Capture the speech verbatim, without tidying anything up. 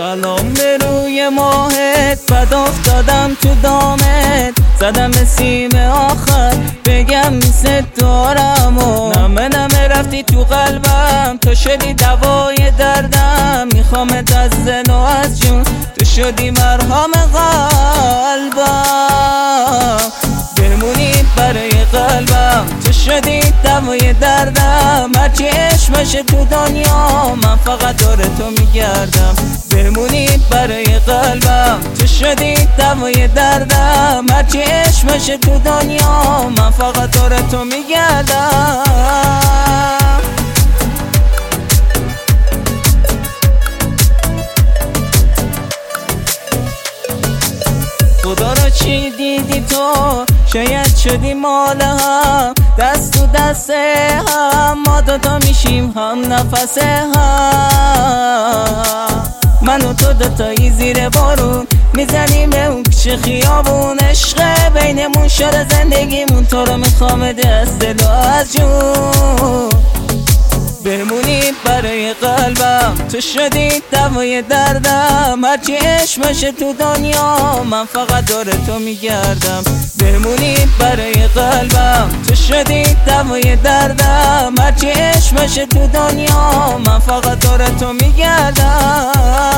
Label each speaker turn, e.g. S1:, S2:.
S1: سلام به روی ماهت، بد افتادم تو دامت، زدم به سیم آخر بگم میست دارم و نمه نمه رفتی تو قلبم، تو شدی دوای دردم، میخوامت از دل و از جون، تو شدی مرهم قلبم، بمونی برای قلبم، تو شدی دوای دردم، هرچی عشقشه تو دنیا من فقط دور تو میگردم، بمونی برای قلبم، تو شدی دوای دردم، هرچی عشقشه تو دنیا من فقط دور تو میگردم. خدا رو چی دیدی تو، شاید شدی مال هم، دست تو دست هم، ما دوتا میشیم هم نفس هم، من و تو دوتایی زیر بارون میزنیم به اون کش خیابون، عشق بینمون شده زندگیمون، تو رو میخوام از دل و از جون، بمونی برای قلبم، تو شدی دوای دردم، هرچی عشقشه تو دنیا من فقط دور تو میگردم، بمونی برای قلبم، تو شدی دوای دردم، هرچی عشقشه تو دنیا من فقط دور تو میگردم.